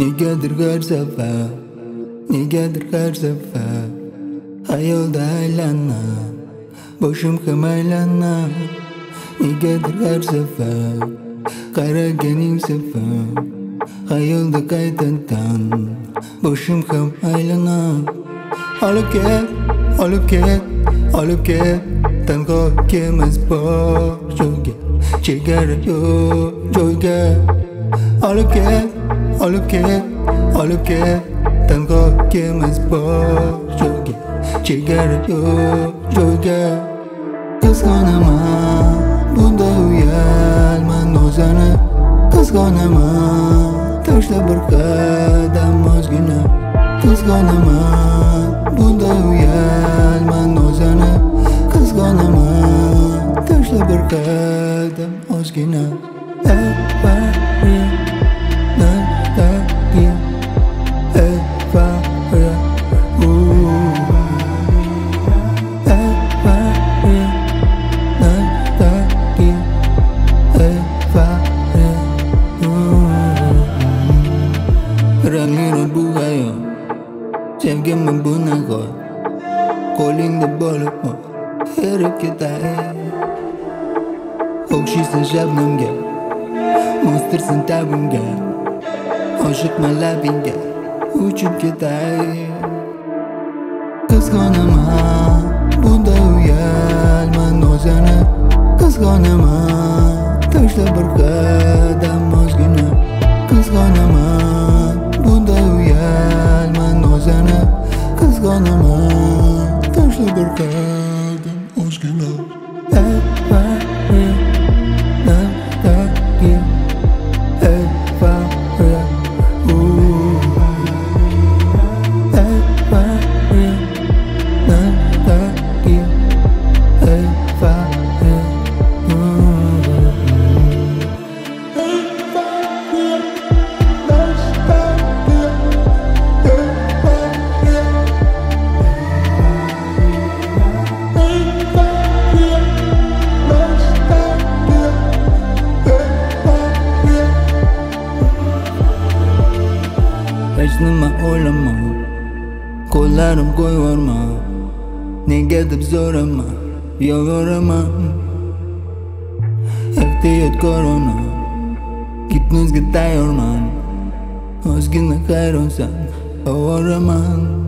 Negadir har safar, negadir har safar hayolda aylanam, boshim ham aylanam. Negadir har safar qaraganing safar hayolda qaytadan, boshim ham aylanam. Olib ket, olib ket, olib ket, tanho ikimiz bor joyga, chegara yo'q joyga. Olib ket, olib ket, olib ket, tanho ikimiz bor joyga, chegara yo'q joyga. Qizg'onaman, bunday uyalman o'zini, qizg'onaman, tashla bir qadam ozgina. Qizg'onaman, bunday uyalman o'zini, qizg'onaman, tashla bir qadam ozgina. Rangli bu hayot, sevgimni buni qo'y, qo'lingda bo'libmi erib ketay. O'xshaysan shabnamga, mostirsan tabimga, oshiqman labingga, uchib ketay. Qizg'onaman, bunday uyalman o'zini, qizg'onaman, tashla bir qadam ozgina. Qizg'onaman, bunday uyalman o'zini, qizg'onaman, tashla bir qadam ozgina. Hech nima o'ylama, qo'llarim qo'yvorma, nega deb so'rama, yo'voraman. Ehtiyotkorona, gipnozga tayyorman, ozgina hayronsan, ovoraman.